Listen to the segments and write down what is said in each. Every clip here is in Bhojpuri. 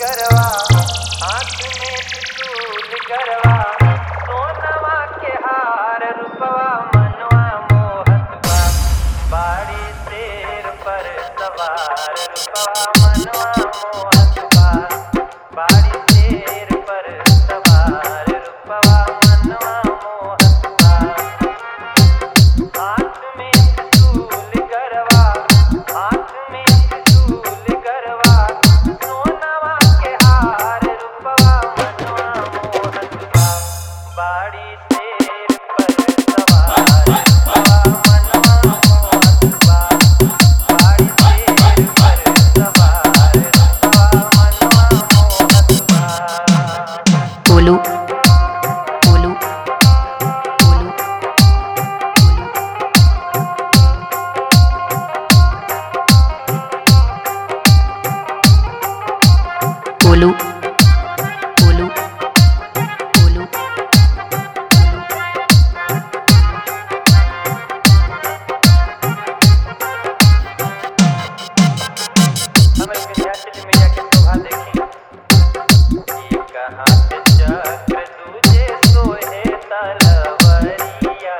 गरवा हाथ में त्रिशूल गरवा सोनवा के हार रूपवा मनवा मोहत बा बाड़ी शेर पर सवार रूपवा मनवा मोहत बा बाड़ी शेर पर सवार रूपवा मनवा मोहत बा हाथ में त्रिशूल गरवा हाथ में त्रिशूल गरवा सोनवा के हार रूपवा मनवा मोहत बा बाड़ी शेर पर सवार रूपवा मनवा मोहत बा बाड़ी शेर पर सवार रूपवा मनवा मोहत बा बोलू बोलू बोलू बोलू बोलू बोलू हमें विंध्याचल मैया के शोभा देखी एक हाथ चक्र दूजे सोहे तलवरिया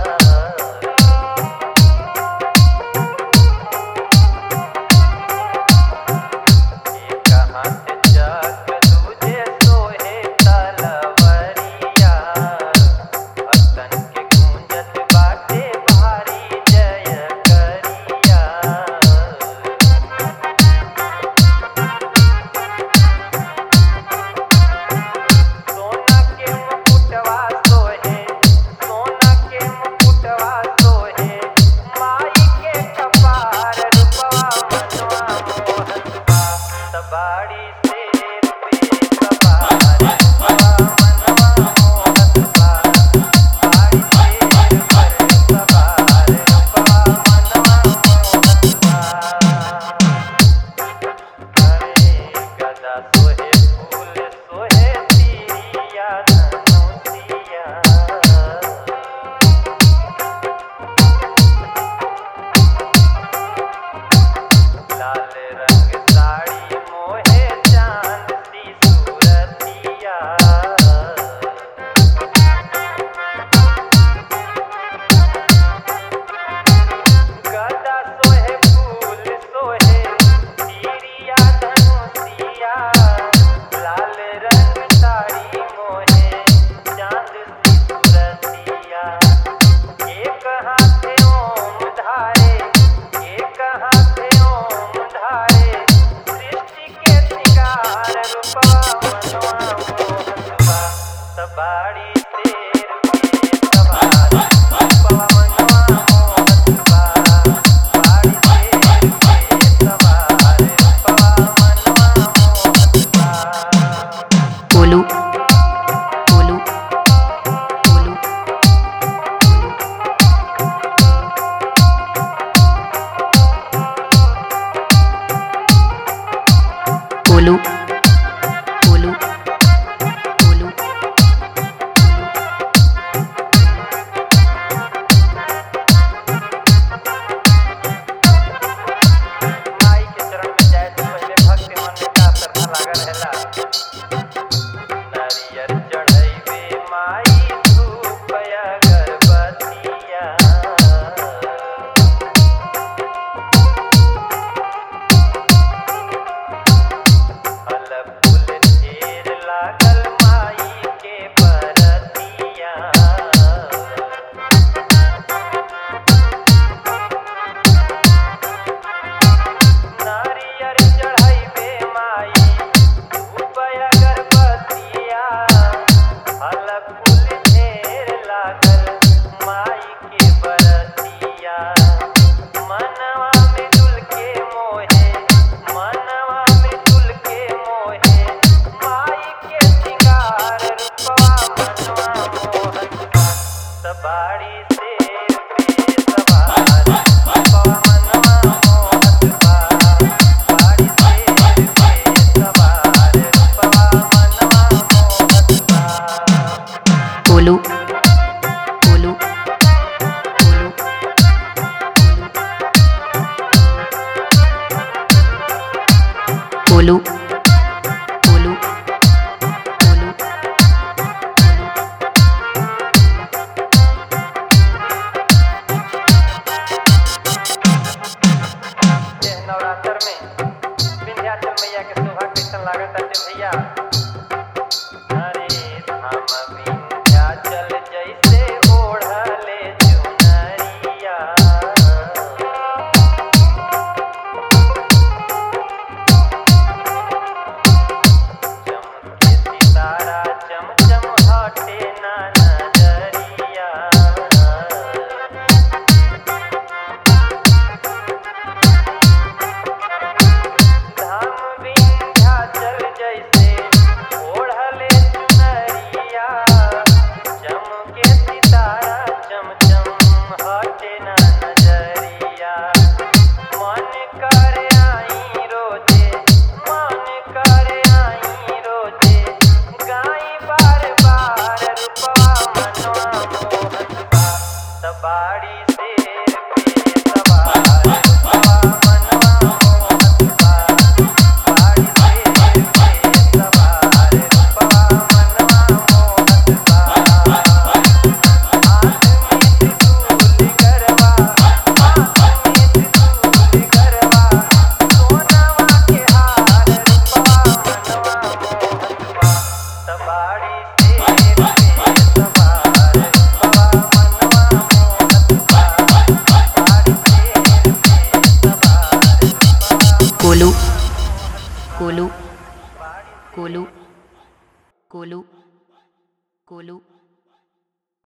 एक हाथ चक्र दूजे सोहे तलवरिया भक्तन के गूंजत बाटे भारी जय करिया सोना के मुकुटवा सोहे सोना के मुकुटवा सोहे माई के कपार रूपवा मनवा मोहत बा सवारी शेर पे सवार रूपवा मनवा मोहत बा बाड़ी शेर पर सवार रूपवा मनवा मोहत बा हरे गदा सोहे फूल सोहे तीरिया धनुषिया लाल रंग साड़ी मोहे चांद सी सूरतिया गदा सोहे फूल सोहे तीरिया धनुषिया लाल रंग साड़ी मोहे चांद सी सूरतिया एक हाथे ओम धारे एक हाथे ओम धारे सृष्टि के श्रृंगार रूपवा मनवा मोहत बा सवारी शेर पे सवार रूपवा मनवा मोहत बा बाड़ी शेर पे सवार रूपवा मनवा मोहत बा बोलू बोलू बोलू बोलू बोलू बोलू माई के चरण में जाए से पहले भक्त मन में का श्रद्धा लागल रहेला नारियर चढ़ैबे माई धूप अगरबत्तिया फल फूल ढेर लागल माई के बरतिया नारियर चढ़ैबे माई धूप विंध्याचल मैया के शोभा कैसन लागत बाटे भैया। अरे धाम विंध्याचल जैसे ओढ़ले चुनरिया, चमके सितारा चमचम हटे ना नजरिया। धाम विंध्याचल जैसे ओढ़ले चुनरिया, चमके सितारा चमचम हटे ना नजरिया। मन करे आई रोजे, मन करे आई रोजे, गाई बार बार रूपवा मनवा मोहत बा। सवारी शेर पे सवार रूपवा मनवा मोहत बा। सवारी शेर पे सवार रूपवा मनवा मोहत बा। हाथ में त्रिशूल गरबा, हाथ में त्रिशूल गरबा, सोनवा के हार रूपवा मनवा मोहत बा। सवारी शेर पे सवार रूपवा मनवा मोहत बा। सवारी शेर पे सवार रूपवा कोलू कोलू कोलू कोलू कोलू